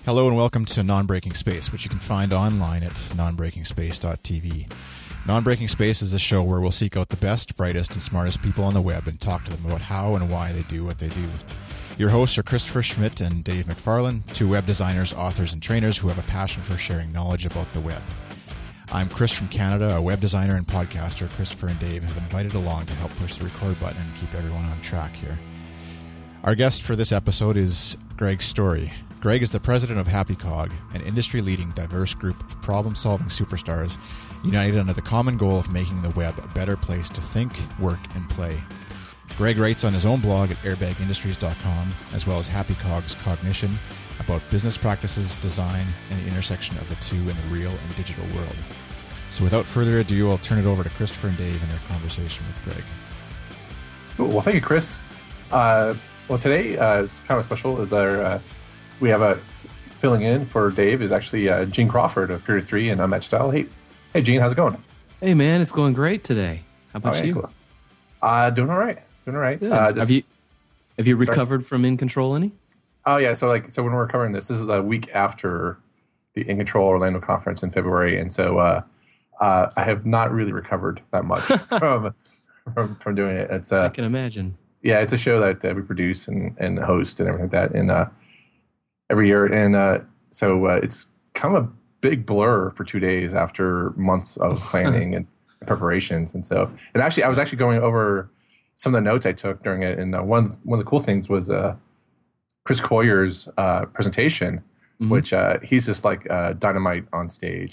Hello and welcome to Non-Breaking Space, which you can find online at nonbreakingspace.tv. Non-Breaking Space is a show where we'll seek out the best, brightest, and smartest people on the web and talk to them about how and why they do what they do. Your hosts are Christopher Schmidt and Dave McFarlane, two web designers, authors, and trainers who have a passion for sharing knowledge about the web. I'm Chris from Canada, a web designer and podcaster. Christopher and Dave have invited along to help push the record button and keep everyone on track here. Our guest for this episode is Greg Story. Greg is the president of HappyCog, an industry-leading diverse group of problem-solving superstars united under the common goal of making the web a better place to think, work, and play. Greg writes on his own blog at airbagindustries.com, as well as HappyCog's Cognition, about business practices, design, and the intersection of the two in the real and digital world. So without further ado, I'll turn it over to Christopher and Dave in their conversation with Greg. Cool. Well, thank you, Chris. Well, today is kind of special. We have a filling in for Dave is actually Gene Crawford of Period 3 and Unmatched Style. Hey, Gene, how's it going? Hey, man, it's going great today. How about you? Cool. Doing all right. Have you recovered from In Control any? Oh yeah. So when we're covering this is a week after the In Control Orlando conference in February, and so I have not really recovered that much from doing it. It's I can imagine. Yeah, it's a show that we produce and host and everything like that, and every year, and so it's kind of a big blur for 2 days after months of planning and preparations, and so I was actually going over some of the notes I took during it, and one of the cool things was Chris Coyer's presentation, which he's just like dynamite on stage.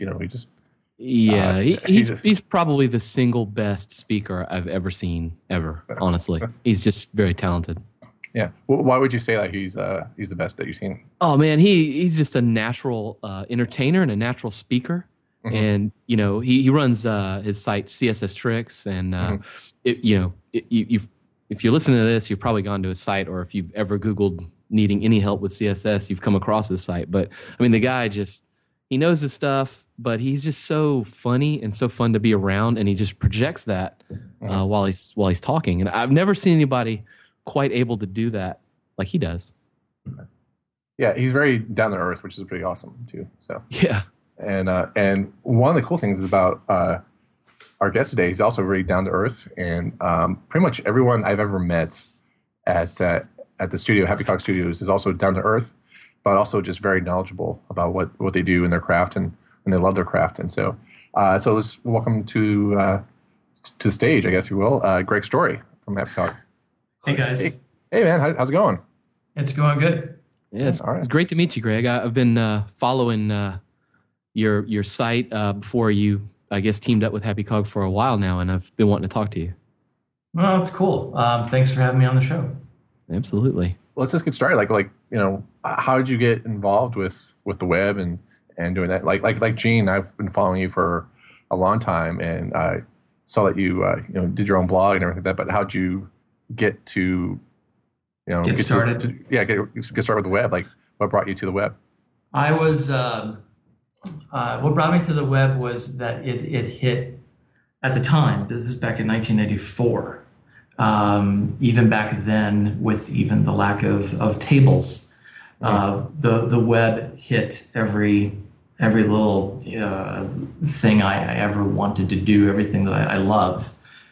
He's probably the single best speaker I've ever seen ever. Honestly, he's just very talented. Yeah. Well, why would you say that he's the best that you've seen? Oh man, he's just a natural entertainer and a natural speaker. Mm-hmm. And he runs his site CSS Tricks, and if you're listening to this, you've probably gone to his site, or if you've ever Googled needing any help with CSS, you've come across his site. But I mean, the guy he knows his stuff, but he's just so funny and so fun to be around, and he just projects that while he's talking. And I've never seen anybody quite able to do that like he does. Yeah, he's very down to earth, which is pretty awesome too. So yeah, and one of the cool things about our guest today, he's also very down to earth, and pretty much everyone I've ever met at the studio, HappyCog Studios, is also down to earth, but also just very knowledgeable about what they do in their craft, and they love their craft. And so let's welcome to the stage, I guess you will, Greg Story from HappyCog. Hey guys. Hey man, how's it going? It's going good. Yeah, it's great to meet you, Greg. I've been following your site before you, I guess, teamed up with HappyCog for a while now, and I've been wanting to talk to you. Well, that's cool. Thanks for having me on the show. Absolutely. Let's just get started. How did you get involved with the web and doing that? Like Gene, I've been following you for a long time, and I saw that you did your own blog and everything like that. But how'd you get to get started? Get started with the web. Like, what brought you to the web? I was what brought me to the web was that it hit at the time. This is back in 1984. Even back then, with even the lack of tables, the web hit every little thing I ever wanted to do, everything that I love.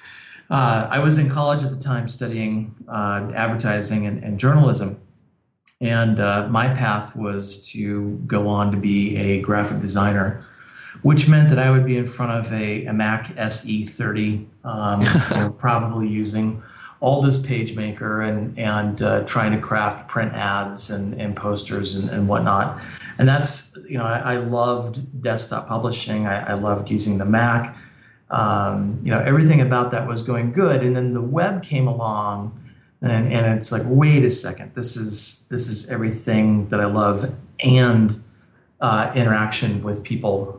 I was in college at the time studying advertising and journalism, and my path was to go on to be a graphic designer, which meant that I would be in front of a Mac SE30, probably using Aldus PageMaker and trying to craft print ads and posters and whatnot. And that's, I loved desktop publishing. I loved using the Mac. Everything about that was going good. And then the web came along, and it's like, wait a second, this is everything that I love, and interaction with people,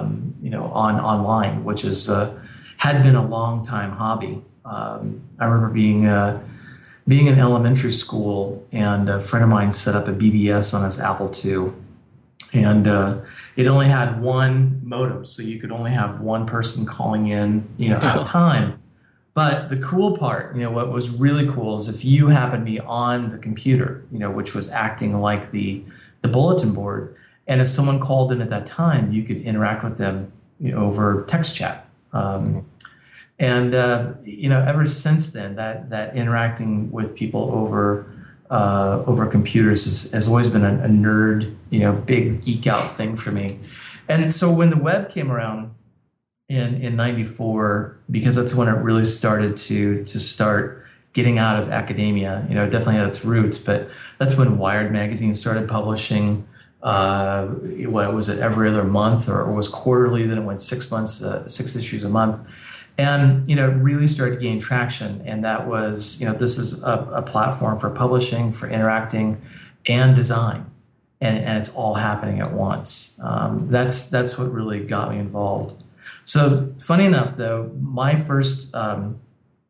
online, which is had been a long time hobby. I remember being in elementary school, and a friend of mine set up a BBS on his Apple II, and it only had one modem, so you could only have one person calling in, at a time. But the cool part, what was really cool is if you happened to be on the computer, which was acting like the the bulletin board. And if someone called in at that time, you could interact with them, over text chat. And ever since then, that interacting with people over computers has always been a nerd, big geek out thing for me. And so when the web came around in '94, because that's when it really started to start getting out of academia, it definitely had its roots, but that's when Wired magazine started publishing. What was it, every other month, or it was quarterly, then it went 6 months, 6 issues a month. And, it really started to gain traction. And that was, this is a platform for publishing, for interacting, and design. And it's all happening at once. That's what really got me involved. So funny enough, though, my first kind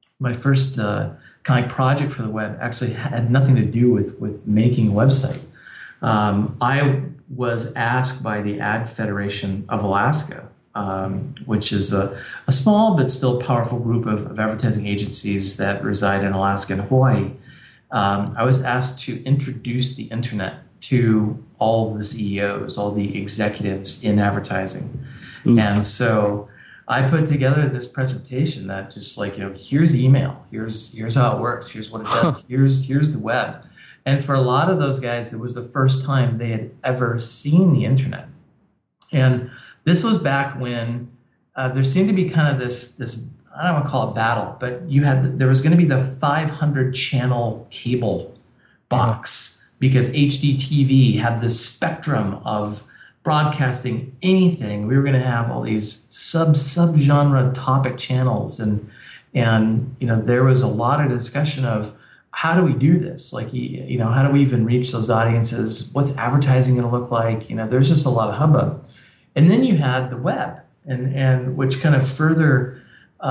of project for the web actually had nothing to do with making a website. I was asked by the Ad Federation of Alaska, which is a small but still powerful group of advertising agencies that reside in Alaska and Hawaii. I was asked to introduce the internet to all the CEOs, all the executives in advertising. Oof. And so I put together this presentation that just here's email, here's how it works, here's what it does, here's the web. And for a lot of those guys, it was the first time they had ever seen the internet. And this was back when there seemed to be kind of this I don't want to call it battle, but there was going to be the 500 channel cable box, because HDTV had this spectrum of broadcasting anything. We were going to have all these sub-genre topic channels, and there was a lot of discussion of, how do we do this? How do we even reach those audiences? What's advertising going to look like? There's just a lot of hubbub. And then you had the web, and which kind of further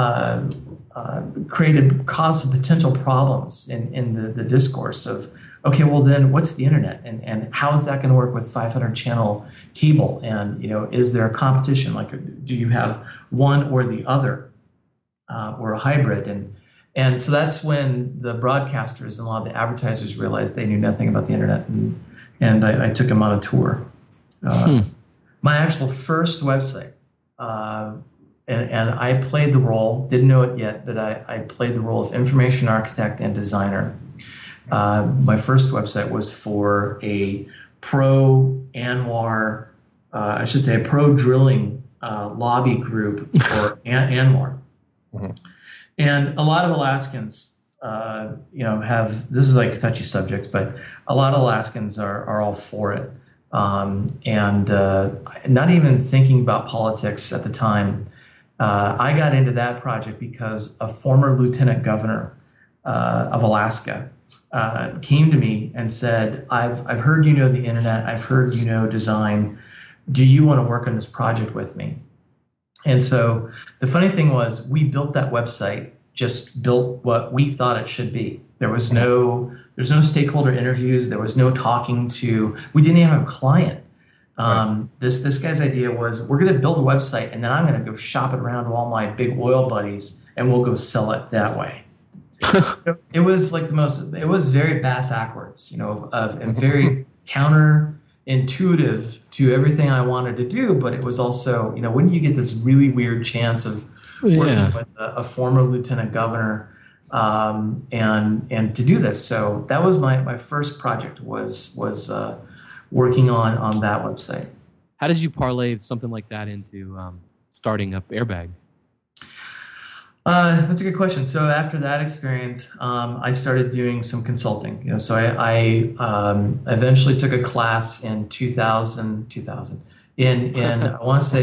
caused some potential problems in the discourse of, okay, well then what's the internet, and how is that going to work with 500 channel cable? And is there a competition? Do you have one or the other, or a hybrid? And so that's when the broadcasters and a lot of the advertisers realized they knew nothing about the internet, and I took them on a tour. My actual first website, and I played the role, didn't know it yet, but I played the role of information architect and designer. My first website was for a pro-ANWR, a pro drilling lobby group for ANWR. Mm-hmm. And a lot of Alaskans, have, this is like a touchy subject, but a lot of Alaskans are all for it. And not even thinking about politics at the time. I got into that project because a former lieutenant governor of Alaska came to me and said, I've heard you know the internet, I've heard you know design. Do you want to work on this project with me? And so the funny thing was, we built that website, just built what we thought it should be. There's no stakeholder interviews. There was no talking to. We didn't even have a client. Right. This guy's idea was, we're going to build a website, and then I'm going to go shop it around to all my big oil buddies, and we'll go sell it that way. It was like it was very bass-backwards, and very counterintuitive to everything I wanted to do. But it was also, when you get this really weird chance of working with a former lieutenant governor, and to do this. So that was my first project was working on that website. How did you parlay something like that into starting up Airbag? That's a good question. So after that experience, I started doing some consulting. So I eventually took a class in 2000 in I want to say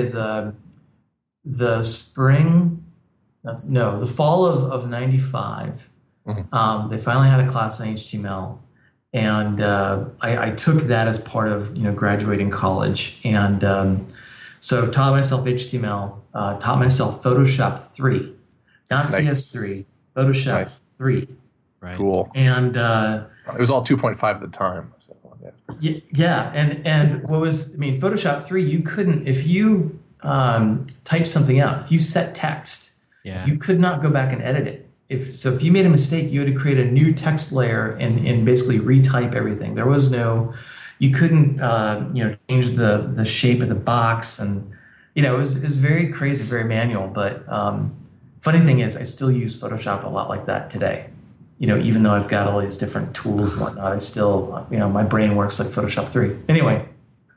the spring, the fall of 95. Mm-hmm. They finally had a class on HTML, and I took that as part of graduating college, and so taught myself HTML, taught myself Photoshop 3. Not nice. CS3, Photoshop nice. 3. Right. Cool. And it was all 2.5 at the time. So, yeah. And what was, Photoshop 3, you couldn't, if you type something out, if you set text, you could not go back and edit it. If you made a mistake, you had to create a new text layer and basically retype everything. There was no, you couldn't change the shape of the box, and it was very crazy, very manual. But funny thing is, I still use Photoshop a lot like that today. Even though I've got all these different tools and whatnot, I still, my brain works like Photoshop 3. Anyway,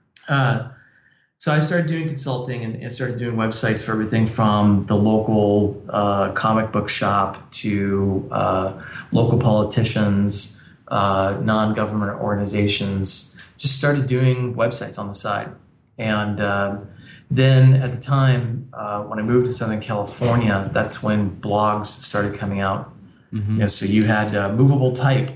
so I started doing consulting and started doing websites for everything from the local comic book shop to local politicians, non-government organizations. Just started doing websites on the side. And then at the time, when I moved to Southern California, that's when blogs started coming out. Mm-hmm. So you had Movable Type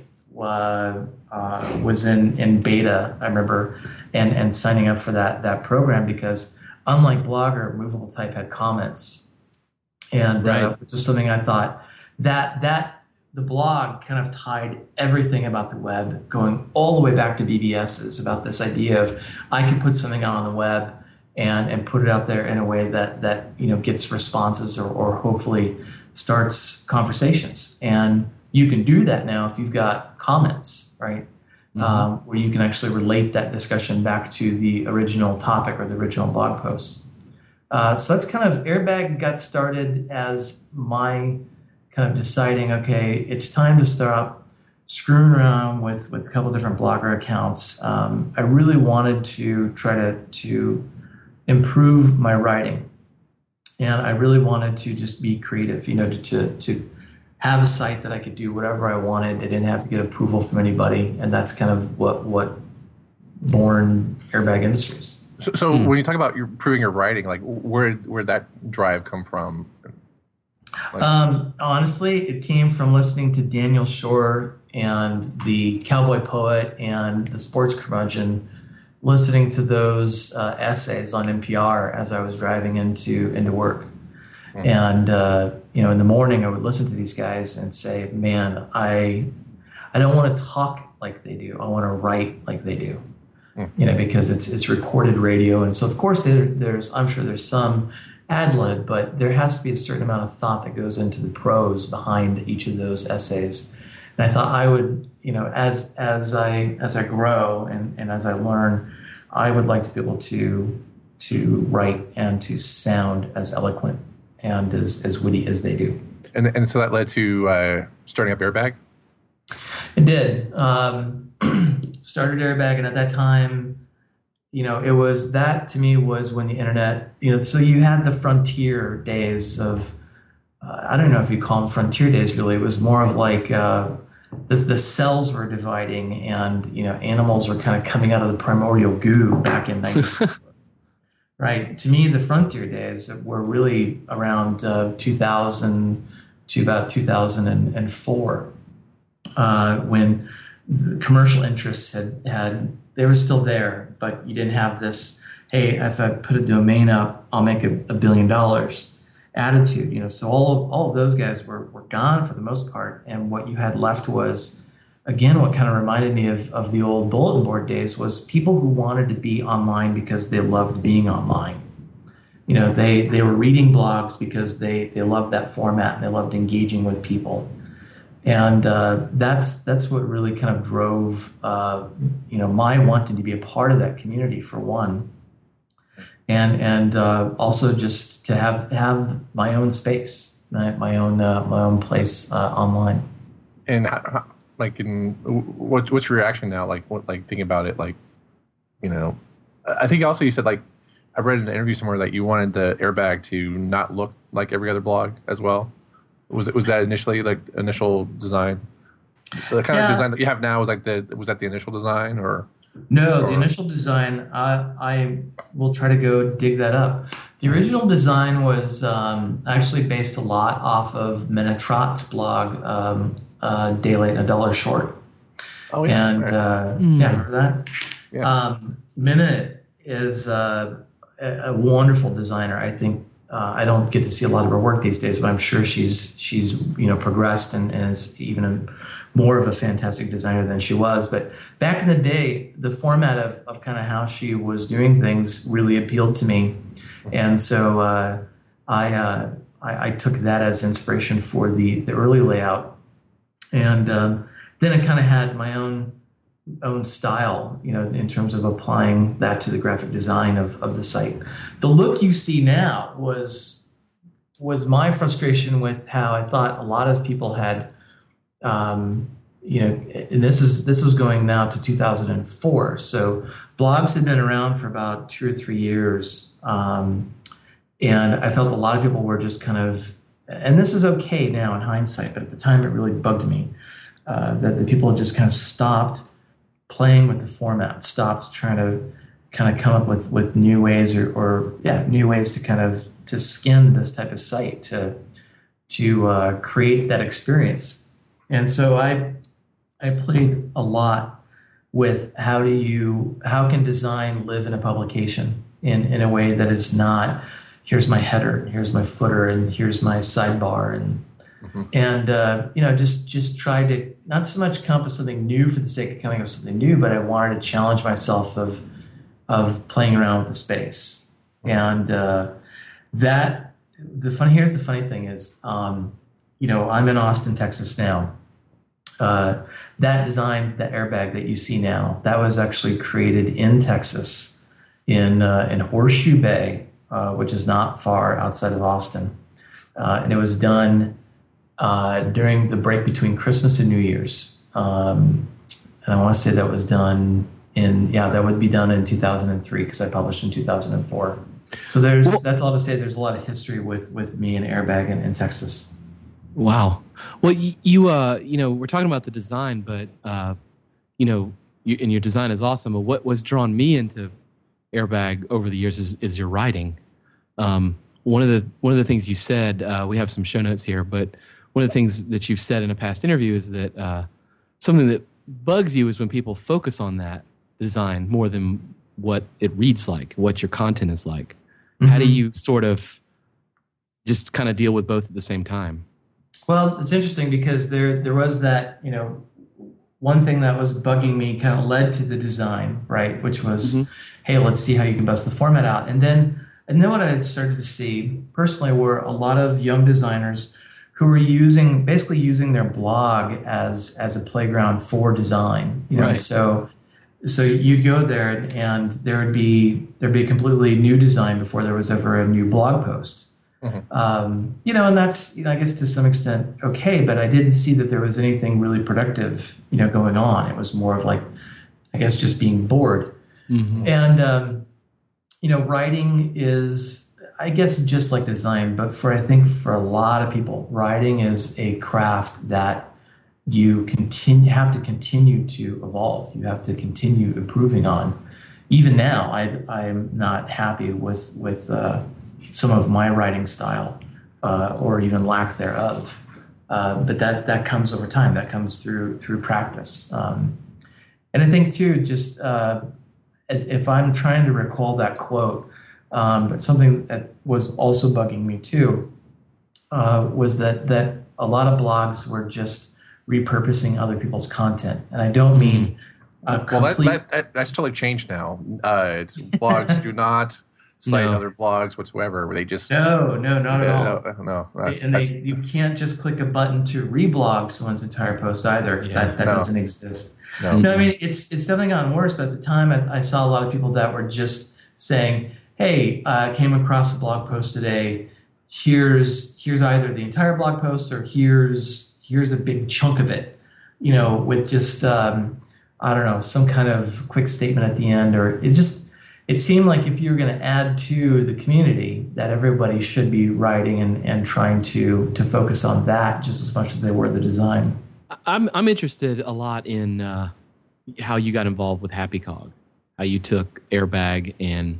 was in beta, I remember, and signing up for that program, because unlike Blogger, Movable Type had comments, and which was something I thought that the blog kind of tied everything about the web, going all the way back to BBS's, about this idea of I could put something out on the web and put it out there in a way that gets responses or hopefully starts conversations. And you can do that now if you've got comments, right? Mm-hmm. Where you can actually relate that discussion back to the original topic or the original blog post. So that's kind of, Airbag got started as my kind of deciding, okay, it's time to start screwing around with a couple different Blogger accounts. I really wanted to try to improve my writing. And I really wanted to just be creative, to have a site that I could do whatever I wanted. I didn't have to get approval from anybody. And that's kind of what born Airbag Industries. So when you talk about improving your writing, like where'd that drive come from? Honestly, it came from listening to Daniel Shore and the Cowboy Poet and the Sports Curmudgeon, listening to those essays on NPR as I was driving into work. Mm-hmm. And, in the morning I would listen to these guys and say, man, I don't want to talk like they do. I want to write like they do, because it's recorded radio. And so of course I'm sure there's some ad lib, but there has to be a certain amount of thought that goes into the prose behind each of those essays. And I thought I would, as I grow and as I learn, I would like to be able to write and to sound as eloquent and as witty as they do. And so that led to starting up Airbag? It did. Started Airbag, and at that time, it was, that to me was when the internet, so you had the frontier days of, I don't know if you call them frontier days really. It was more of like the cells were dividing, and animals were kind of coming out of the primordial goo back in 1994. Right. To me, the frontier days were really around 2000 to about 2004, when the commercial interests they were still there, but you didn't have this, hey, if I put a domain up, I'll make $1 billion attitude. So all of those guys were gone for the most part, and what you had left was, again, what kind of reminded me of the old bulletin board days, was people who wanted to be online because they loved being online. They were reading blogs because they loved that format and they loved engaging with people. And that's what really kind of drove my wanting to be a part of that community, for one, and also just to have my own space, my own place online. And what's your reaction now? Thinking about it, I think also you said, I read in an interview somewhere that you wanted the Airbag to not look like every other blog as well. Was that initially initial design? The kind of design that you have now was that the initial design, or? No, the initial design, I will try to go dig that up. The original design was actually based a lot off of Minna Trott's blog, Day Late and $1 Short. Oh, yeah. And remember that? Yeah. Minna is a wonderful designer. I think I don't get to see a lot of her work these days, but I'm sure she's progressed and is even more of a fantastic designer than she was. But back in the day, the format of kind of how she was doing things really appealed to me, and so I took that as inspiration for the early layout, and then I kind of had my own own style, in terms of applying that to the graphic design of the site. The look you see now was my frustration with how I thought a lot of people had, and this was going now to 2004. So blogs had been around for about 2 or 3 years. And I felt a lot of people were just kind of, and this is okay now in hindsight, but at the time it really bugged me, that the people had just kind of stopped playing with the format, stopped trying to kind of come up with new ways or new ways to kind of to skin this type of site to create that experience. And so I played a lot with how can design live in a publication in a way that is not, here's my header, and here's my footer, and here's my sidebar, and just try to not so much come up with something new for the sake of coming up with something new, but I wanted to challenge myself of playing around with the space. And here's the funny thing is, I'm in Austin, Texas now. That design, that airbag that you see now, that was actually created in Texas, in Horseshoe Bay, which is not far outside of Austin, and it was done during the break between Christmas and New Year's. And I want to say that was done that would be done in 2003 because I published in 2004. So that's all to say. There's a lot of history with me and airbag in Texas. Wow. Well, you we're talking about the design, but and your design is awesome. But what was drawn me into airbag over the years is your writing. One of the things you said, we have some show notes here, but one of the things that you've said in a past interview is that something that bugs you is when people focus on that design more than what it reads like, what your content is like. Mm-hmm. How do you sort of just kind of deal with both at the same time? Well, it's interesting because there was that, one thing that was bugging me kind of led to the design, right? Which was, hey, let's see how you can bust the format out. And then what I started to see personally were a lot of young designers who were basically using their blog as a playground for design. Right. So you'd go there and there'd be a completely new design before there was ever a new blog post. Mm-hmm. And that's, I guess to some extent okay, but I didn't see that there was anything really productive, going on. It was more of like, I guess, just being bored. Mm-hmm. And, writing is, I guess, just like design, but I think for a lot of people, writing is a craft that you have to continue to evolve. You have to continue improving on. Even now, I'm not happy with some of my writing style, or even lack thereof. But that comes over time. That comes through practice. And I think too, just as if I'm trying to recall that quote, but something that was also bugging me too was that a lot of blogs were just repurposing other people's content, and I don't mean that's totally changed now. It's blogs do not cite other blogs whatsoever. Where they just not at all. No. You can't just click a button to reblog someone's entire post either. Yeah, that doesn't exist. No, I mean it's definitely gotten worse. But at the time, I saw a lot of people that were just saying, "Hey, I came across a blog post today. Here's either the entire blog post or here's a big chunk of it, with just I don't know, some kind of quick statement at the end, or it seemed like if you were going to add to the community, that everybody should be writing and trying to focus on that just as much as they were the design. I'm interested a lot in how you got involved with HappyCog, how you took Airbag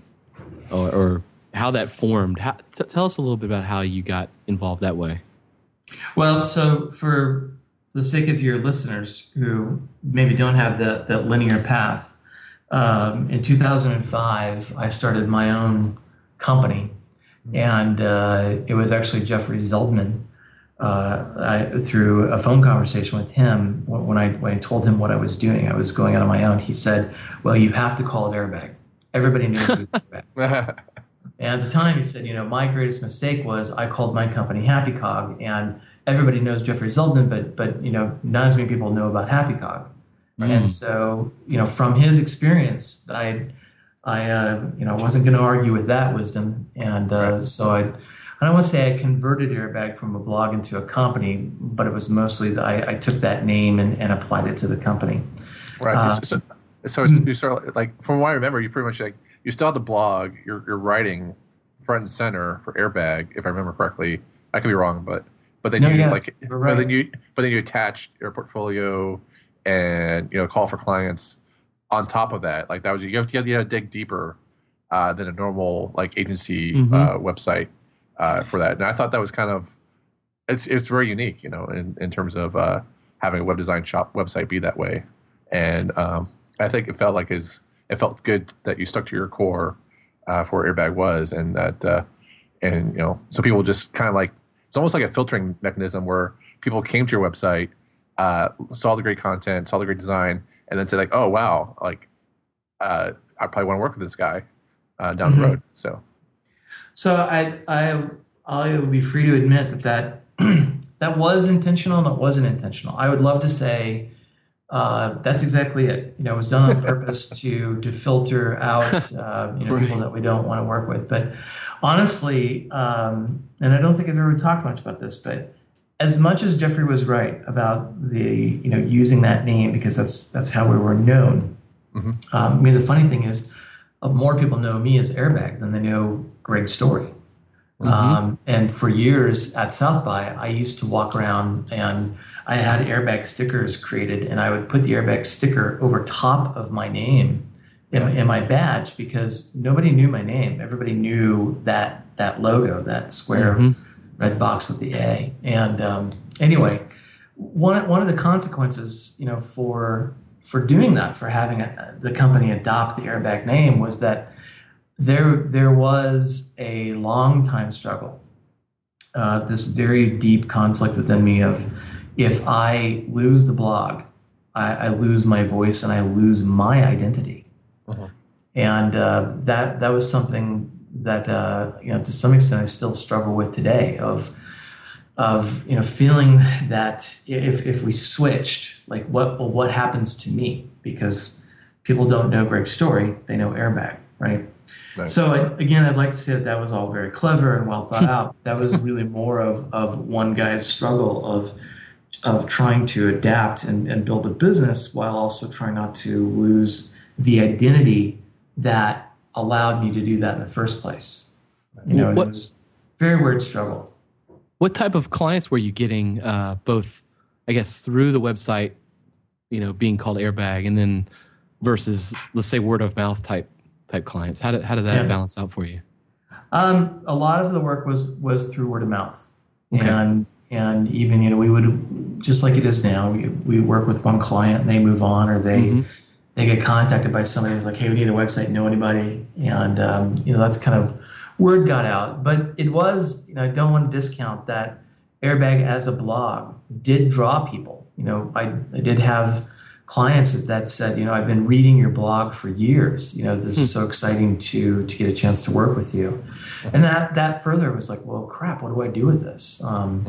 or how that formed. Tell us a little bit about how you got involved that way. Well, so for the sake of your listeners who maybe don't have that linear path, in 2005, I started my own company, and it was actually Jeffrey Zeldman. Through a phone conversation with him, when I told him what I was doing, I was going out on my own. He said, "Well, you have to call it Airbag. Everybody knows it was Airbag." And at the time, he said, "My greatest mistake was I called my company HappyCog, and everybody knows Jeffrey Zeldman, but not as many people know about HappyCog." And so, from his experience, I wasn't going to argue with that wisdom. And so I don't want to say I converted Airbag from a blog into a company, but it was mostly that I took that name and applied it to the company. Right. So you sort of, like, from what I remember, you pretty much, like, you still have the blog, you're writing front and center for Airbag, if I remember correctly. I could be wrong, but then right. but then you attach your portfolio and call for clients on top of that. Like, that was, you have to dig deeper than a normal, like, agency website for that. And I thought that was kind of, it's very unique, in terms of having a web design shop website be that way. And I think it felt good that you stuck to your core for where Airbag was, and that so people just kind of, like, it's almost like a filtering mechanism where people came to your website, saw the great content, saw the great design, and then said, like, oh wow, like, I probably want to work with this guy down the road. So I would be free to admit that that was intentional and it wasn't intentional. I would love to say that's exactly it. It was done on purpose to filter out people that we don't want to work with. But honestly, and I don't think I've ever talked much about this, but as much as Jeffrey was right about the using that name because that's how we were known. The funny thing is, more people know me as Airbag than they know Greg Story. And for years at South by, I used to walk around and I had Airbag stickers created, and I would put the Airbag sticker over top of my name in my badge because nobody knew my name. Everybody knew that logo, that square red box with the A. And anyway, one of the consequences, for doing that, for having the company adopt the Airbag name, was that there was a long time struggle, this very deep conflict within me of, if I lose the blog, I lose my voice and I lose my identity. And that was something that to some extent I still struggle with today, of feeling that if we switched, like, what happens to me? Because people don't know Greg's Story, they know Airbag, right? So again, I'd like to say that was all very clever and well thought out. That was really more of one guy's struggle of trying to adapt and build a business while also trying not to lose the identity that allowed me to do that in the first place. It was a very weird struggle. What type of clients were you getting, both, I guess, through the website, being called Airbag, and then versus, let's say, word of mouth type clients? How did that balance out for you? A lot of the work was through word of mouth. Okay. And even, we would, just like it is now, we work with one client and they move on, or they get contacted by somebody who's like, hey, we need a website, know anybody? And, that's kind of, word got out. But it was, I don't want to discount that Airbag as a blog did draw people. I did have clients that said, I've been reading your blog for years. This is so exciting to get a chance to work with you. And that further was like, well, crap, what do I do with this?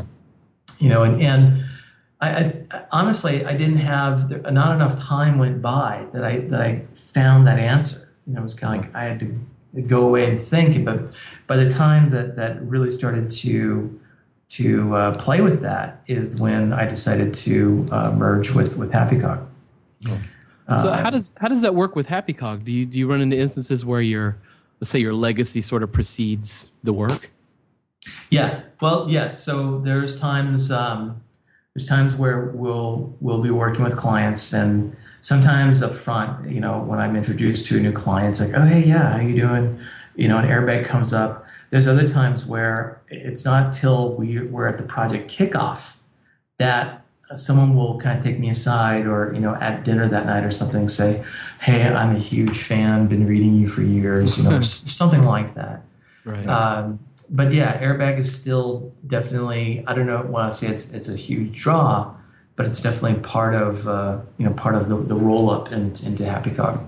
And I honestly, I didn't have, not enough time went by that I found that answer. It was kind of like I had to go away and think. But by the time that really started to play with that is when I decided to merge with HappyCog. So how does that work with HappyCog? Do you run into instances where let's say your legacy sort of precedes the work? Yeah. Well, yes. So there's times where we'll be working with clients, and sometimes up front, when I'm introduced to a new client, it's like, oh, hey, yeah, how you doing? An Airbag comes up. There's other times where it's not till we're at the project kickoff that someone will kind of take me aside, or at dinner that night or something, say, hey, I'm a huge fan, been reading you for years, or something like that. Right. But yeah, Airbag is still definitely, I don't know, when I say it's a huge draw, but it's definitely part of the roll up into HappyCog.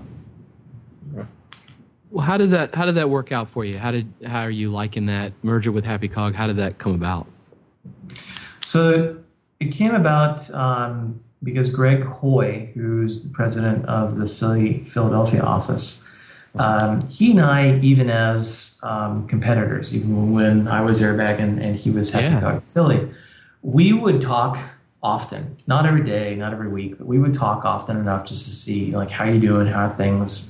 Well, how did that work out for you? How are you liking that merger with HappyCog? How did that come about? So it came about because Greg Hoy, who's the president of the Philadelphia office, he and I, even as competitors, even when I was Airbag and he was Happy Cog Philly, we would talk often, not every day, not every week, but we would talk often enough just to see like how you doing, how are things,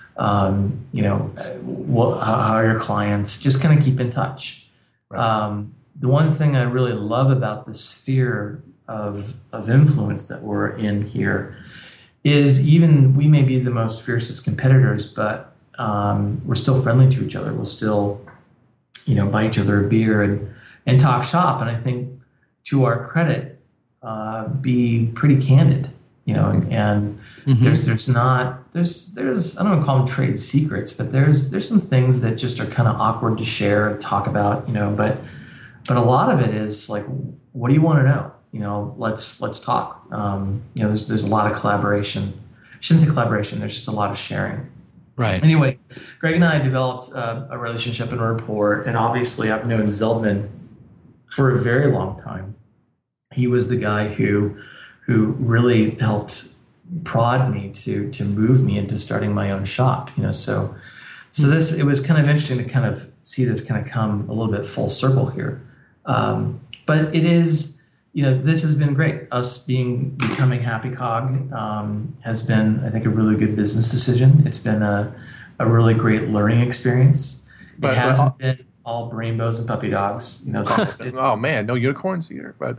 how are your clients, just kind of keep in touch. Right. The one thing I really love about the sphere of influence that we're in here is even we may be the most fiercest competitors, but we're still friendly to each other. We'll still, buy each other a beer and talk shop. And I think to our credit, be pretty candid, and there's I don't want to call them trade secrets, but there's some things that just are kind of awkward to share, to talk about, but a lot of it is like, what do you want to know? Let's talk. There's a lot of collaboration. I shouldn't say collaboration. There's just a lot of sharing. Right. Anyway, Greg and I developed a relationship and a rapport, and obviously I've known Zeldman for a very long time. He was the guy who really helped prod me to move me into starting my own shop. So it was kind of interesting to kind of see this kind of come a little bit full circle here. But it is, this has been great. Us becoming Happy Cog has been, I think, a really good business decision. It's been a really great learning experience. It hasn't been all rainbows and puppy dogs. Oh man, no unicorns either. But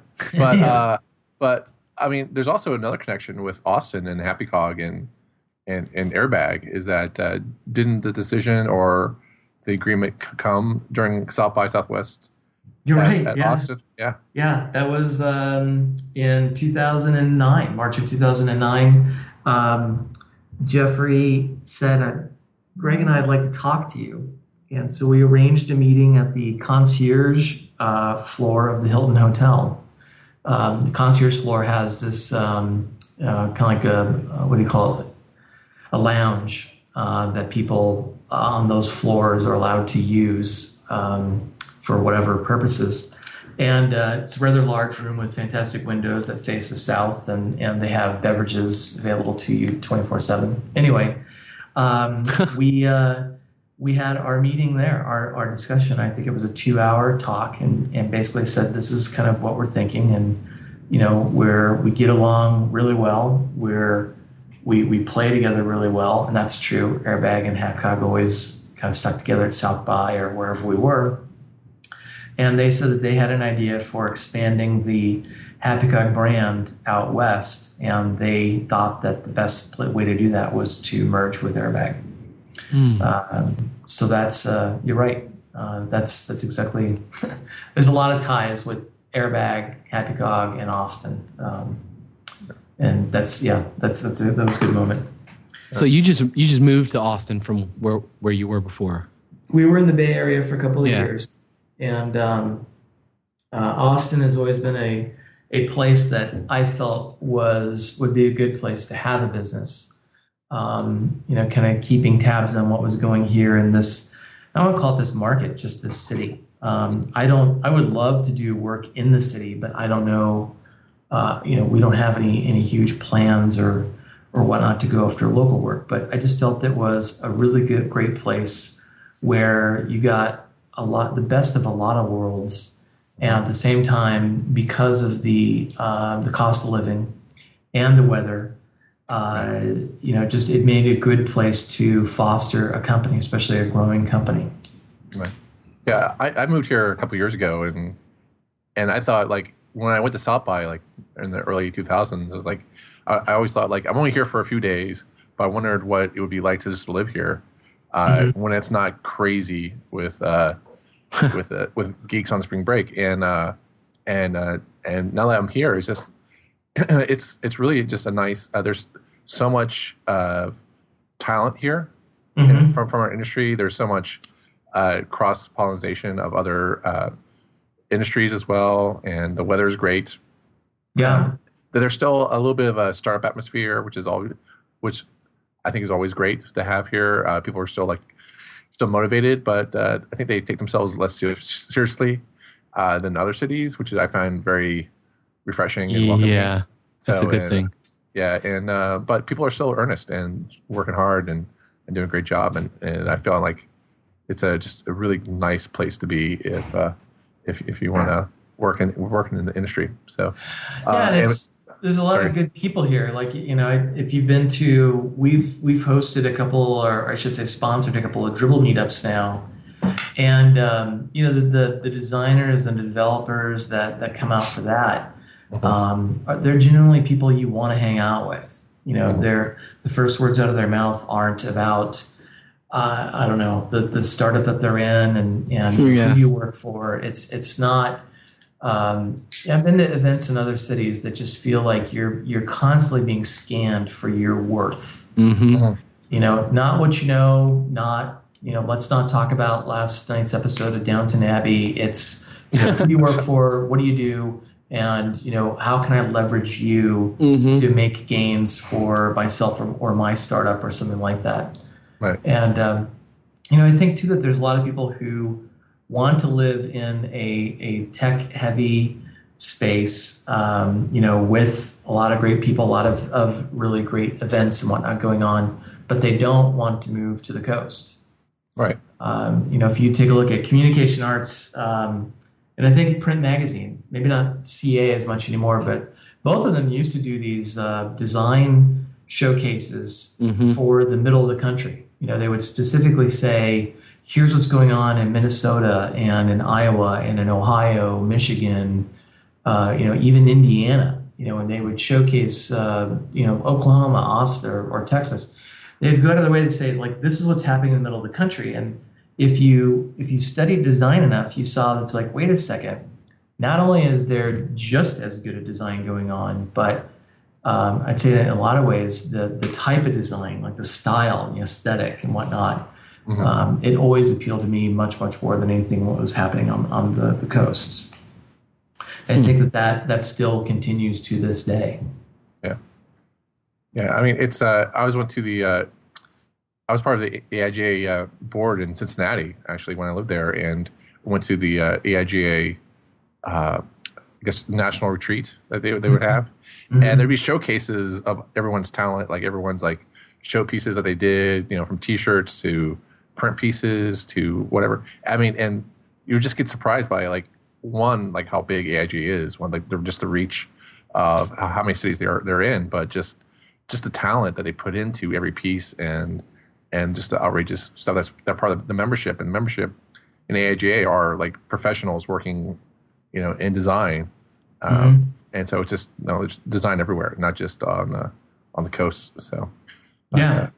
I mean, there's also another connection with Austin and Happy Cog and Airbag. Is that didn't the decision or the agreement come during South by Southwest? You're right. At yeah. Austin. Yeah. Yeah, that was in 2009, March of 2009. Jeffrey said, Greg and I'd like to talk to you. And so we arranged a meeting at the concierge floor of the Hilton Hotel. The concierge floor has this kind of like what do you call it? A lounge that people on those floors are allowed to use for whatever purposes. And it's a rather large room with fantastic windows that face the south, and they have beverages available to you 24/7. Anyway, we had our meeting there, our discussion. I think it was a 2-hour talk, and basically said this is kind of what we're thinking, and where we get along really well, where we play together really well, and that's true. Airbag and Happy Cog always kind of stuck together at South by or wherever we were. And they said that they had an idea for expanding the Happy Cog brand out west, and they thought that the best way to do that was to merge with Airbag. So that's you're right. That's exactly. There's a lot of ties with Airbag, Happy Cog, and Austin, and that was a good moment. So you just moved to Austin from where you were before. We were in the Bay Area for a couple of years, and Austin has always been a place that I felt would be a good place to have a business. Kind of keeping tabs on what was going here in this, I don't want to call it this market, just this city. I would love to do work in the city, but I don't know, we don't have any huge plans or whatnot to go after local work. But I just felt it was a really great place where you got the best of a lot of worlds. And at the same time, because of the cost of living and the weather, it made a good place to foster a company, especially a growing company. Right. Yeah, I moved here a couple of years ago, and I thought, like, when I went to South by, like, in the early 2000s, I was like, I always thought, like, I'm only here for a few days, but I wondered what it would be like to just live here when it's not crazy with geeks on spring break. And now that I'm here, it's just it's really just a nice. There's so much talent here from our industry. There's so much cross pollination of other industries as well, and the weather is great. Yeah, there's still a little bit of a startup atmosphere, which I think is always great to have here. People are still motivated, but I think they take themselves less seriously than other cities, which I find very refreshing and welcoming. Yeah. That's a good thing. Yeah, and but people are still earnest and working hard and doing a great job, and I feel like it's just a really nice place to be if you want to working in the industry. So there's a lot of good people here. Like, if you've been to, we've hosted a couple, or I should say sponsored a couple of Dribbble meetups now. And, the designers and the developers that come out for that, they're generally people you want to hang out with. The first words out of their mouth aren't about, I don't know, the startup that they're in and who you work for. It's not. I've been to events in other cities that just feel like you're constantly being scanned for your worth. Not what you know, not, let's not talk about last night's episode of Downton Abbey. It's who do you work for, what do you do, and how can I leverage you to make gains for myself or my startup or something like that. Right. And I think too that there's a lot of people who want to live in a tech-heavy space, with a lot of great people, a lot of really great events and whatnot going on, but they don't want to move to the coast. Right. If you take a look at communication arts, and I think print magazine, maybe not CA as much anymore, but both of them used to do these design showcases for the middle of the country. They would specifically say, here's what's going on in Minnesota and in Iowa and in Ohio, Michigan, even Indiana, and they would showcase, Oklahoma, Austin, or Texas. They'd go out of their way to say, like, this is what's happening in the middle of the country. And if you studied design enough, you saw that's like, wait a second, not only is there just as good a design going on, but I'd say that in a lot of ways, the type of design, like the style and the aesthetic and whatnot, it always appealed to me much, much more than anything what was happening on the coasts. And I think that still continues to this day. Yeah. I mean, it's I was part of the AIGA board in Cincinnati actually when I lived there, and went to the AIGA I guess national retreat that they would have, and there'd be showcases of everyone's talent, like everyone's like showpieces that they did, from T-shirts to print pieces to whatever. I mean, and you just get surprised by like how big AIGA is, they're just the reach of how many cities they're in, but just the talent that they put into every piece and just the outrageous stuff that's part of the membership. And membership in AIGA are like professionals working, in design. And so it's just, there's design everywhere, not just on the coast. So, I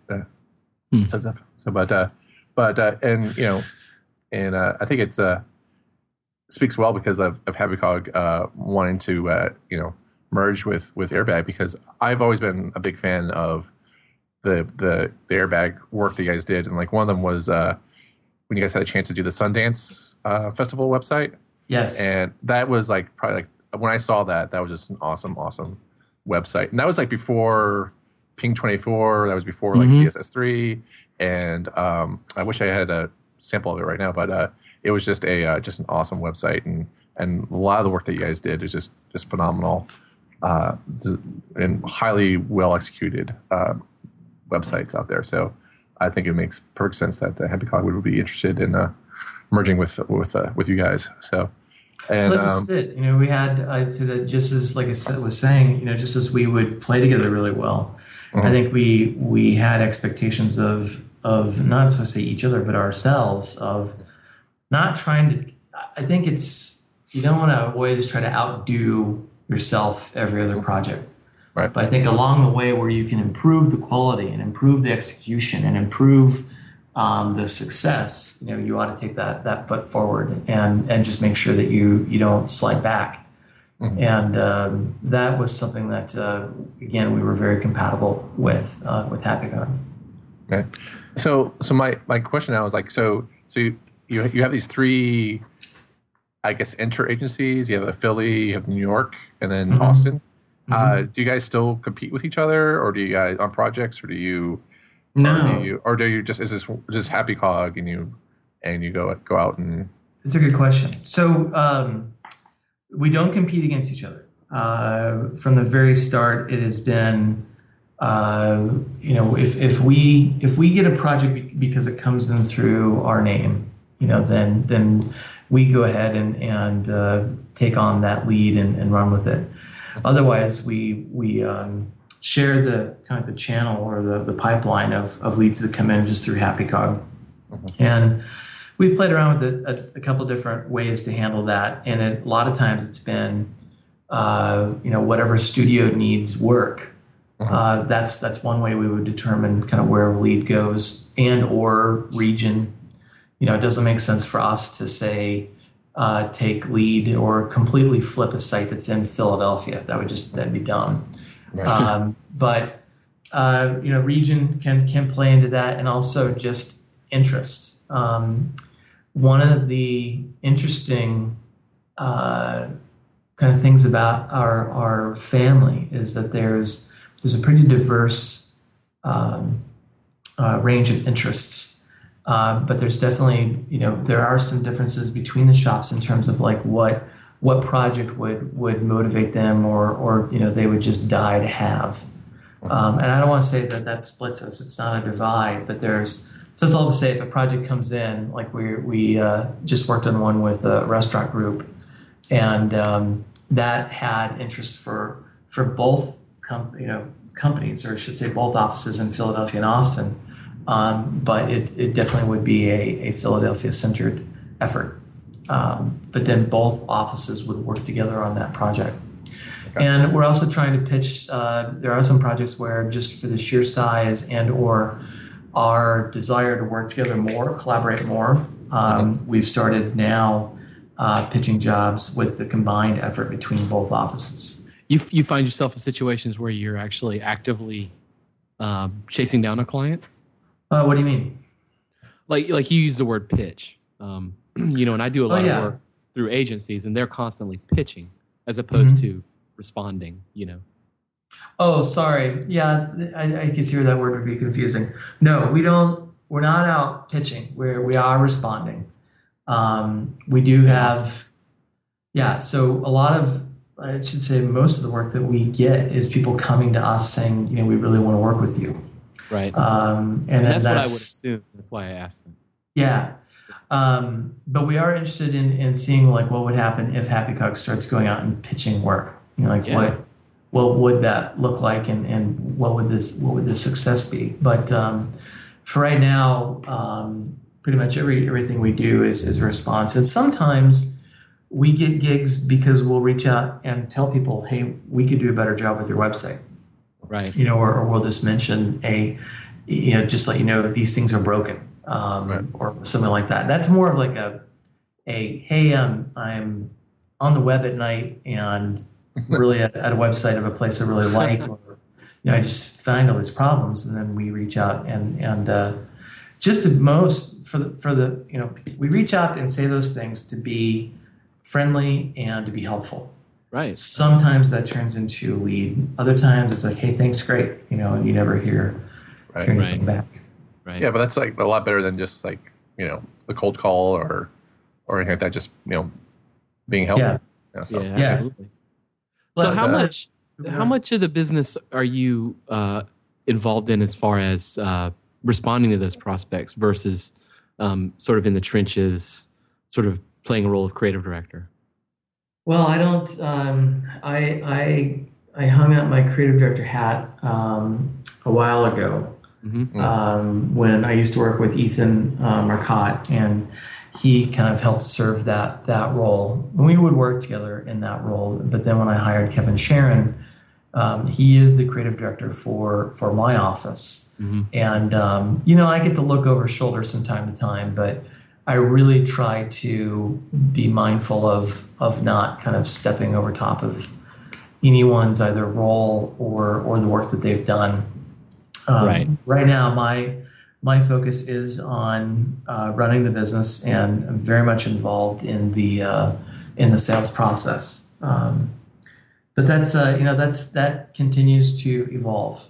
think it's speaks well because of HappyCog wanting to merge with Airbag, because I've always been a big fan of the Airbag work that you guys did, and like one of them was when you guys had a chance to do the Sundance Festival website. Yes, and that was like probably like when I saw that was just an awesome website, and that was like before Ping 24. That was before like CSS3, and I wish I had a sample of it right now, but it was just just an awesome website, and a lot of the work that you guys did is just phenomenal, and highly well executed websites out there. So I think it makes perfect sense that HappyCog would be interested in merging with you guys. So, and that's it. We had, I'd say that just as, like I said, was saying, just as we would play together really well, I think we had expectations of not so say each other, but ourselves, of not trying to. I think you don't want to always try to outdo yourself every other project. Right. But I think along the way where you can improve the quality and improve the execution and improve the success, you ought to take that foot forward and just make sure that you don't slide back. And that was something that again we were very compatible with HappyCog. Okay. So my question now is like, so you have these three, I guess, interagencies. You have Philly, you have New York, and then Austin. Do you guys still compete with each other, or do you guys on projects, or do you? No. Or do you just, is this just HappyCog and you go out and? It's a good question. So we don't compete against each other. from the very start, it has been, if we get a project because it comes in through our name, then we go ahead and take on that lead and run with it. Otherwise, we share the kind of the channel or the pipeline of leads that come in just through HappyCog. And we've played around with a couple different ways to handle that. And a lot of times it's been, whatever studio needs work. That's one way we would determine kind of where a lead goes and or region. It doesn't make sense for us to say, take lead or completely flip a site that's in Philadelphia. That'd be dumb. Right. But region can play into that, and also just interest. One of the interesting kind of things about our family is that there's a pretty diverse range of interests. But there's definitely, there are some differences between the shops in terms of like what project would motivate them or they would just die to have. And I don't want to say that splits us. It's not a divide, but that's all to say if a project comes in, like we just worked on one with a restaurant group, and that had interest for both companies, or I should say both offices in Philadelphia and Austin. But it definitely would be a Philadelphia-centered effort. But then both offices would work together on that project. Okay. And we're also trying to pitch, there are some projects where just for the sheer size and or our desire to work together more, collaborate more, we've started now pitching jobs with the combined effort between both offices. You find yourself in situations where you're actually actively chasing down a client? What do you mean? Like you use the word pitch, and I do a lot of work through agencies, and they're constantly pitching as opposed to responding. Oh, sorry. Yeah, I guess here that word would be confusing. No, we don't. We're not out pitching. We are responding. We do have, So a lot of, I should say, most of the work that we get is people coming to us saying, we really want to work with you. Right. And that's what I would assume. That's why I asked them. Yeah. But we are interested in seeing like what would happen if HappyCog starts going out and pitching work. What would that look like, and what would the success be? But for right now, pretty much everything we do is a response. And sometimes we get gigs because we'll reach out and tell people, hey, we could do a better job with your website. Right. Or we'll just mention just let you know that these things are broken, or something like that. That's more of like hey, I'm on the web at night and really at a website of a place I really like, or I just find all these problems, and then we reach out and just at most for the we reach out and say those things to be friendly and to be helpful. Right. Sometimes that turns into a lead. Other times it's like, hey, thanks, great, and you never hear anything back. Right. Yeah, but that's like a lot better than just like the cold call or anything like that. Just being helpful. Yeah. Absolutely. So how much of the business are you involved in as far as responding to those prospects versus sort of in the trenches, sort of playing a role of creative director? Well, I don't. I hung out my creative director hat a while ago when I used to work with Ethan Marcotte, and he kind of helped serve that role. We would work together in that role. But then when I hired Kevin Sharon, he is the creative director for my office, and I get to look over his shoulder from time to time, but I really try to be mindful of not kind of stepping over top of anyone's either role or the work that they've done. Right now, my focus is on running the business, and I'm very much involved in the sales process. But that continues to evolve.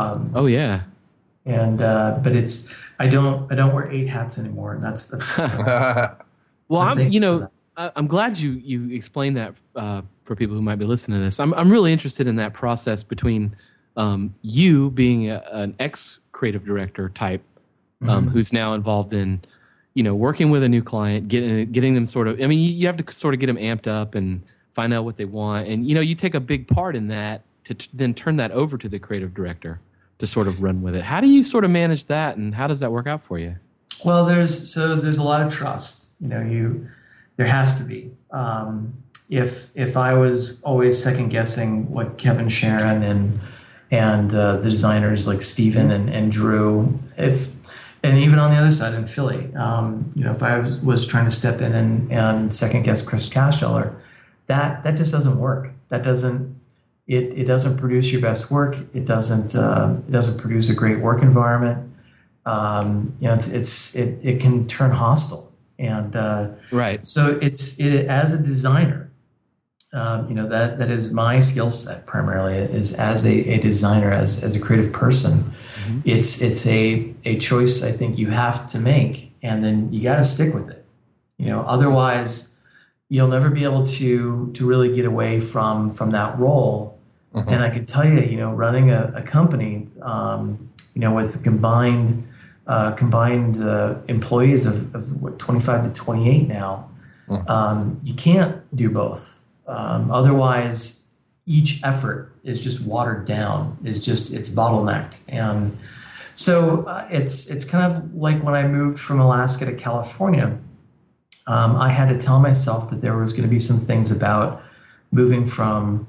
And but I don't wear 8 hats anymore, and that's well, I'm glad you explained that for people who might be listening to this. I'm really interested in that process between you being an ex-creative director type who's now involved in, working with a new client, getting them sort of, you have to sort of get them amped up and find out what they want. And, you take a big part in that to then turn that over to the creative director to sort of run with it. How do you sort of manage that, and how does that work out for you? Well, there's a lot of trust. There has to be. If I was always second guessing what Kevin Sharon and the designers like Steven and Drew, and even on the other side in Philly, if I was trying to step in and second guess Chris Casteller, that just doesn't work. That doesn't. It doesn't produce your best work. It doesn't produce a great work environment. It can turn hostile, and right. So it as a designer, that is my skill set primarily, is as a designer, as a creative person. Mm-hmm. It's a choice I think you have to make, and then you got to stick with it. Otherwise you'll never be able to really get away from that role. Mm-hmm. And I can tell you, running a company, with combined employees of 25 to 28 now, you can't do both. Otherwise, each effort is just watered down. It's bottlenecked, and so it's kind of like when I moved from Alaska to California. I had to tell myself that there was going to be some things about moving from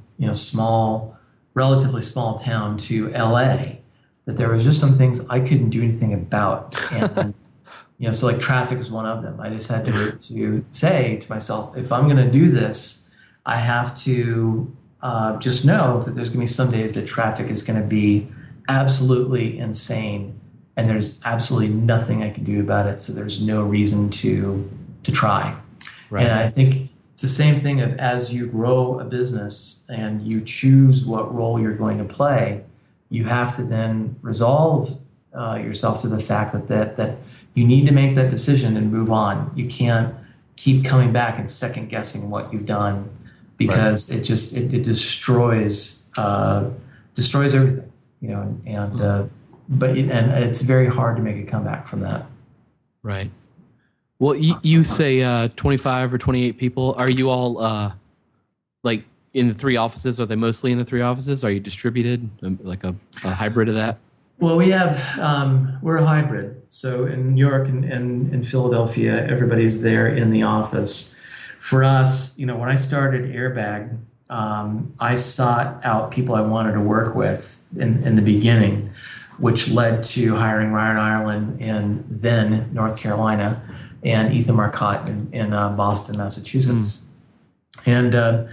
relatively small town to LA, that there was just some things I couldn't do anything about. And, so like traffic is one of them. I just had to say to myself, if I'm going to do this, I have to just know that there's going to be some days that traffic is going to be absolutely insane, and there's absolutely nothing I can do about it. So there's no reason to try. Right. And I think it's the same thing of as you grow a business and you choose what role you're going to play, you have to then resolve yourself to the fact that you need to make that decision and move on. You can't keep coming back and second guessing what you've done, because right. it destroys everything, and it's very hard to make a comeback from that. Right. Well, you say 25 or 28 people. Are you all like in the three offices? Are they mostly in the three offices? Are you distributed, like a hybrid of that? Well, we have we're a hybrid. So in New York and in Philadelphia, everybody's there in the office. For us, when I started Airbag, I sought out people I wanted to work with in the beginning, which led to hiring Ryan Ireland in then North Carolina, and Ethan Marcotte in Boston, Massachusetts. And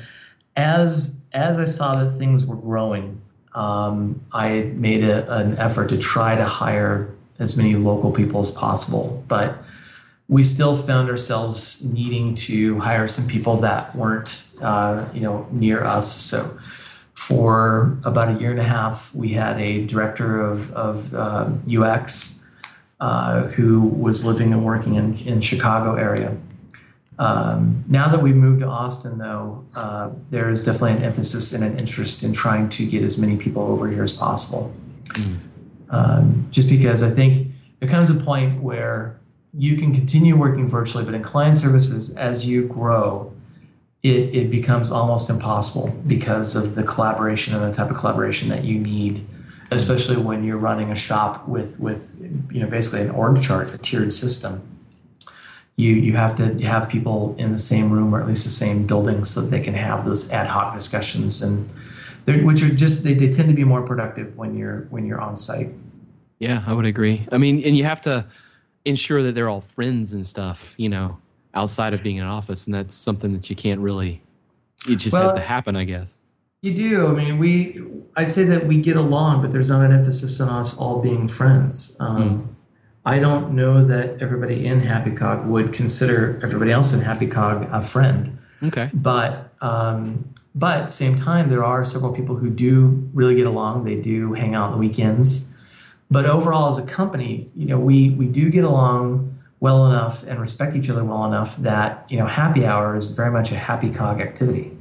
as I saw that things were growing, I made an effort to try to hire as many local people as possible. But we still found ourselves needing to hire some people that weren't near us. So for about a year and a half, we had a director of UX who was living and working in Chicago area. Now that we've moved to Austin, though, there is definitely an emphasis and an interest in trying to get as many people over here as possible. Just because I think there comes a point where you can continue working virtually, but in client services, as you grow, it becomes almost impossible because of the collaboration and the type of collaboration that you need, especially when you're running a shop with basically an org chart, a tiered system. You have to have people in the same room, or at least the same building, so that they can have those ad hoc discussions, and they tend to be more productive when you're on site. Yeah, I would agree. And you have to ensure that they're all friends and stuff, outside of being in an office, and that's something that you can't really. It just has to happen, I guess. You do. I'd say that we get along, but there's not an emphasis on us all being friends. I don't know that everybody in Happy Cog would consider everybody else in Happy Cog a friend. Okay. But at the same time, there are several people who do really get along. They do hang out on the weekends. But overall, as a company, we do get along well enough and respect each other well enough that, happy hour is very much a Happy Cog activity.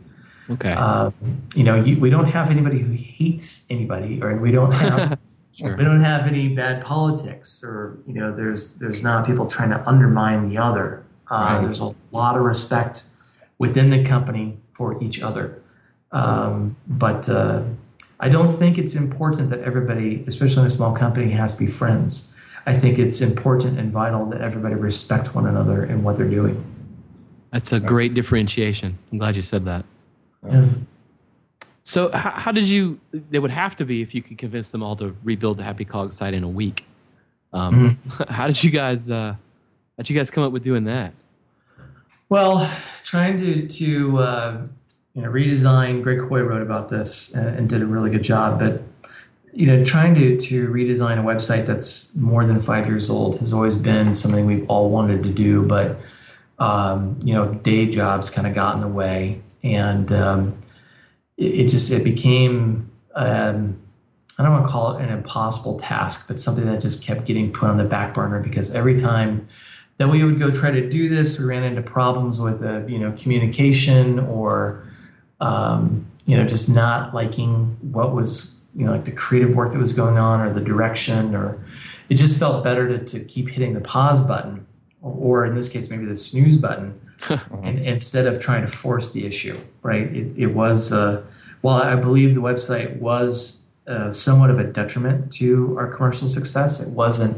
Okay. We don't have anybody who hates anybody, or we don't have Sure. we don't have any bad politics, or there's not people trying to undermine the other. Right. There's a lot of respect within the company for each other. But I don't think it's important that everybody, especially in a small company, has to be friends. I think it's important and vital that everybody respect one another and what they're doing. That's a great differentiation. I'm glad you said that. Yeah. So how did you, they would have to be if you could convince them all to rebuild the Happy Cog site in a week. How did you guys come up with doing that? Well, trying to redesign, Greg Coy wrote about this and did a really good job, but trying to redesign a website that's more than 5 years old has always been something we've all wanted to do, but day jobs kind of got in the way, and it became I don't want to call it an impossible task, but something that just kept getting put on the back burner, because every time that we would go try to do this, we ran into problems with communication, or just not liking what was like the creative work that was going on, or the direction, or it just felt better to keep hitting the pause button, or in this case maybe the snooze button, and instead of trying to force the issue. Right? It was while I believe the website was somewhat of a detriment to our commercial success, it wasn't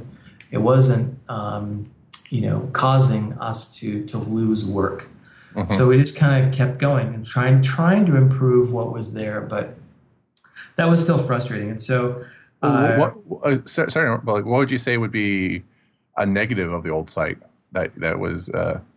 causing us to lose work. So we just kind of kept going and trying to improve what was there, but that was still frustrating. And so, what would you say would be a negative of the old site that was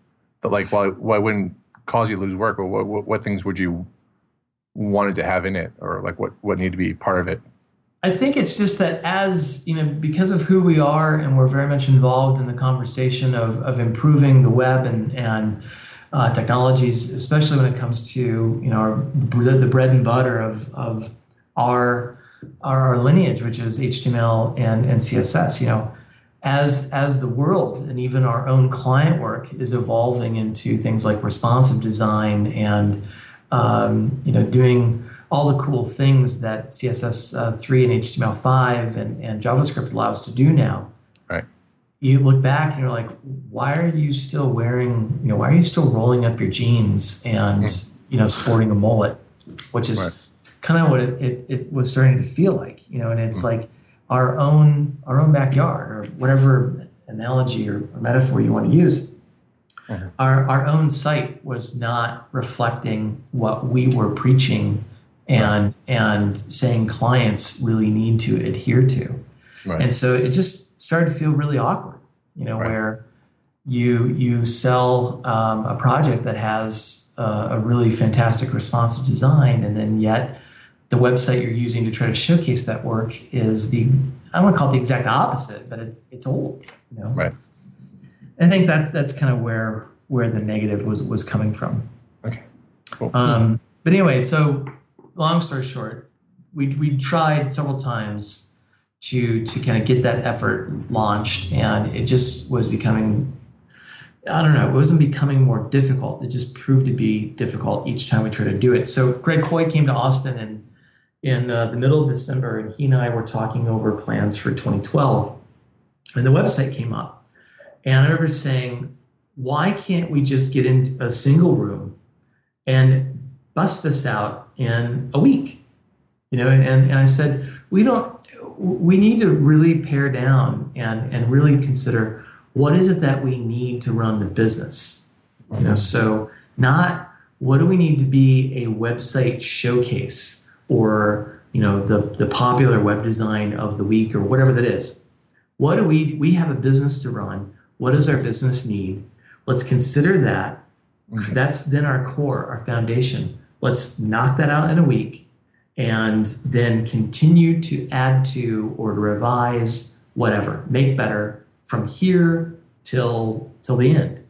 why wouldn't cause you to lose work, or what things would you wanted to have in it, or like what needed to be part of it? I think it's just that, as because of who we are, and we're very much involved in the conversation of improving the web and technologies, especially when it comes to the bread and butter of our lineage, which is HTML and CSS. As the world and even our own client work is evolving into things like responsive design and doing all the cool things that CSS3 and HTML5 and JavaScript allows to do now. Right. You look back and you're like, why are you still rolling up your jeans and, sporting a mullet, which is kind of what it was starting to feel like, and it's like our own backyard, or whatever analogy or metaphor you want to use. Our own site was not reflecting what we were preaching and saying clients really need to adhere to. Right. And so it just started to feel really awkward, where you sell a project that has a really fantastic responsive design, and then yet the website you're using to try to showcase that work is I don't want to call it the exact opposite, but it's old. Right. I think that's kind of where the negative was coming from. Okay. Cool. But anyway, so long story short, we tried several times to kind of get that effort launched, and it just was becoming, I don't know, it wasn't becoming more difficult. It just proved to be difficult each time we tried to do it. So Greg Coy came to Austin in the middle of December, and he and I were talking over plans for 2012, and the website came up. And I remember saying, why can't we just get into a single room and bust this out in a week? And I said, we need to really pare down and really consider, what is it that we need to run the business? So not what do we need to be a website showcase, or the popular web design of the week, or whatever that is. What do we have a business to run? What does our business need? Let's consider that. That's then our core, our foundation. Let's knock that out in a week, and then continue to add to or to revise, whatever, make better from here till the end,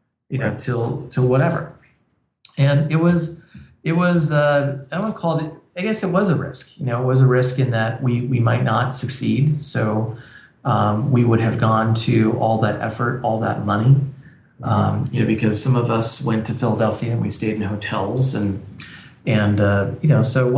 till whatever. And it was I don't want to call it, I guess it was a risk. It was a risk in that we might not succeed. So we would have gone to all that effort, all that money, because some of us went to Philadelphia and we stayed in hotels, and And so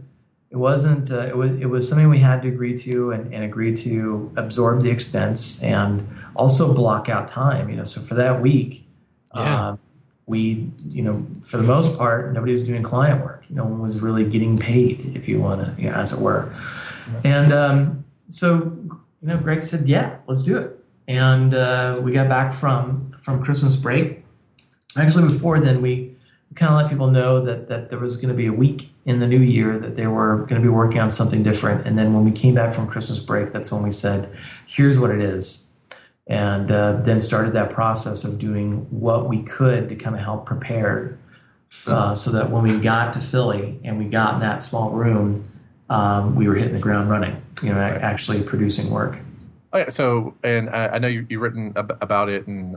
it was something we had to agree to and agree to absorb the expense and also block out time. So for that week, we, for the most part, nobody was doing client work. No one was really getting paid, if you want to, as it were. And so Greg said, "Yeah, let's do it." And we got back from Christmas break. Actually, before then, we kind of let people know that there was going to be a week in the new year that they were going to be working on something different. And then when we came back from Christmas break, that's when we said, "Here's what it is." And then started that process of doing what we could to kind of help prepare so that when we got to Philly and we got in that small room, we were hitting the ground running, actually producing work. Oh, yeah. So, and I know you've written about it and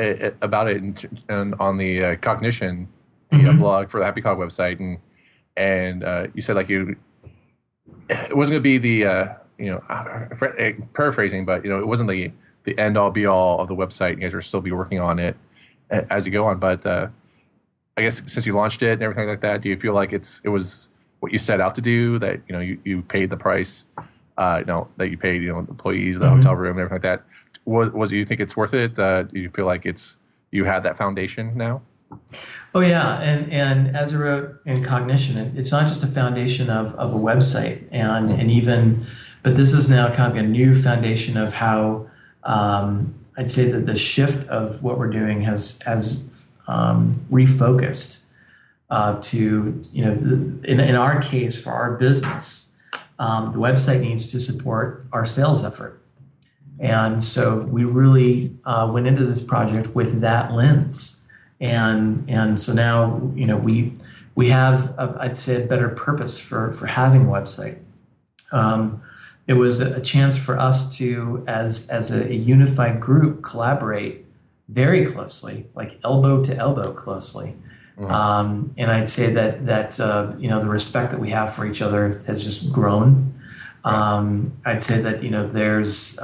on the Cognition blog for the Happy Cog website, and you said it wasn't going to be the paraphrasing, but it wasn't the end all be all of the website. You guys will still be working on it as you go on, but I guess since you launched it and everything like that, do you feel like it was what you set out to do? That you paid the price, that you paid employees, the hotel room, and everything like that. Was you think it's worth it? Do you feel like you had that foundation now? Oh yeah, and as I wrote in Cognition, it's not just a foundation of a website, but this is now kind of a new foundation of how I'd say that the shift of what we're doing has refocused to in our case for our business, the website needs to support our sales effort. And so we really went into this project with that lens, and so now we have I'd say a better purpose for having a website. It was a chance for us to, as a unified group, collaborate very closely, like elbow to elbow closely. And I'd say that the respect that we have for each other has just grown. I'd say that there's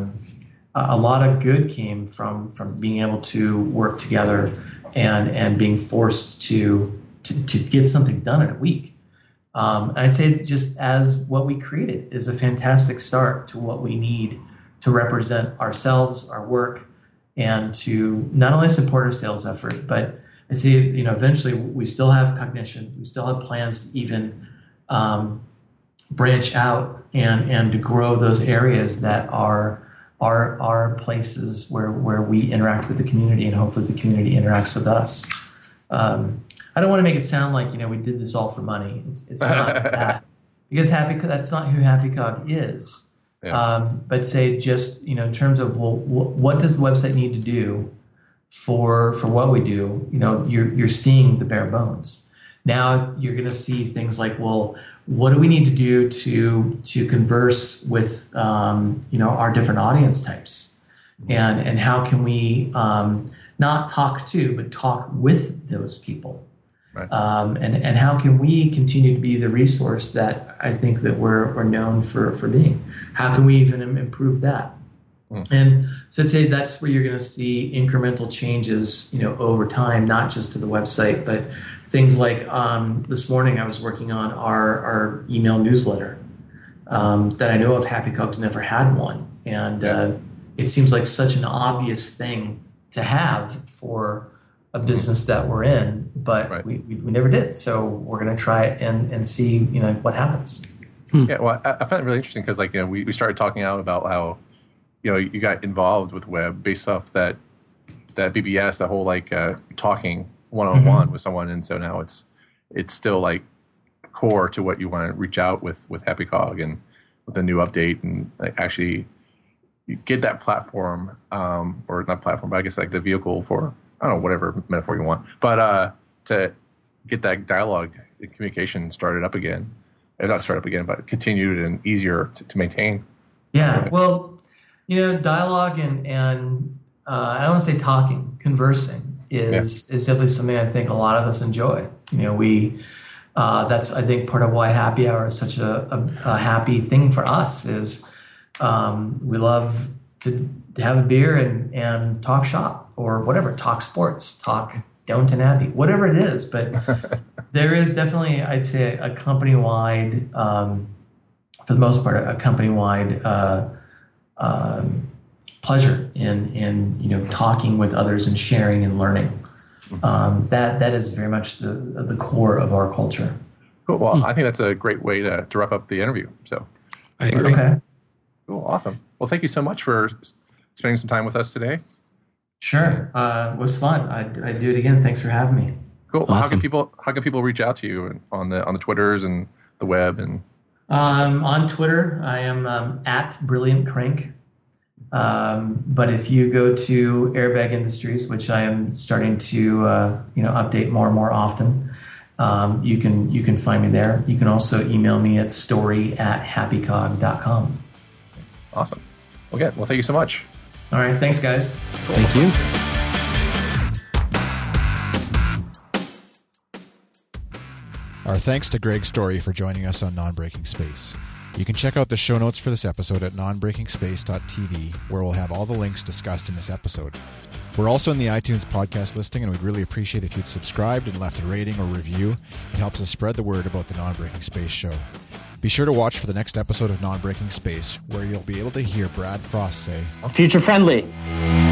a lot of good came from being able to work together and being forced to get something done in a week. I'd say just as what we created is a fantastic start to what we need to represent ourselves, our work, and to not only support our sales effort, but I'd say eventually we still have Cognition, we still have plans to even branch out and to grow those areas that are places where we interact with the community, and hopefully the community interacts with us. I don't want to make it sound like we did this all for money. It's not that, because that's not who Happy Cog is. Yeah. But say just in terms of what does the website need to do for what we do? You're seeing the bare bones. Now you're going to see things like, what do we need to do to converse with our different audience types, and how can we not talk to but talk with those people. Right. And how can we continue to be the resource that I think that we're known for being? How can we even improve that? And so I'd say that's where you're going to see incremental changes, over time, not just to the website, but things like this morning I was working on our email newsletter that I know of Happy Cog's never had one. And it seems like such an obvious thing to have for a business that we're in, but we never did. So we're going to try it and see, what happens. Yeah, well, I found it really interesting because, we started talking out about how, you got involved with web based off that BBS, that whole talking one-on-one with someone, and so now it's still core to what you want to reach out with Happy Cog and with a new update and actually get that platform, or not platform, but I guess the vehicle for, I don't know, whatever metaphor you want, but to get that dialogue and communication started up again, not started up again, but continued and easier to maintain. Yeah, well, dialogue and I don't want to say talking, conversing is definitely something I think a lot of us enjoy. That's I think part of why happy hour is such a happy thing for us is we love to have a beer and talk shop or whatever, talk sports, talk Downton Abbey, whatever it is. But There is definitely, I'd say, a company-wide, for the most part, a company-wide pleasure in talking with others and sharing and learning. That is very much the core of our culture. Cool. Well, I think that's a great way to wrap up the interview. So, I agree. Okay. Cool. Awesome. Well, thank you so much for spending some time with us today. Sure. It was fun. I'd do it again. Thanks for having me. Cool. Awesome. How can people reach out to you on the Twitters and the web? And On Twitter, I am at Brilliant Crank. But if you go to Airbag Industries, which I am starting to update more and more often, you can find me there. You can also email me at story@happycog.com. awesome. Okay. Well, thank you so much. All right. Thanks, guys. Thank you. Our thanks to Greg Story for joining us on Non-Breaking Space. You can check out the show notes for this episode at nonbreakingspace.tv, where we'll have all the links discussed in this episode. We're also in the iTunes podcast listing, and we'd really appreciate if you'd subscribed and left a rating or review. It helps us spread the word about the Non-Breaking Space show. Be sure to watch for the next episode of Non-Breaking Space, where you'll be able to hear Brad Frost say, Future friendly.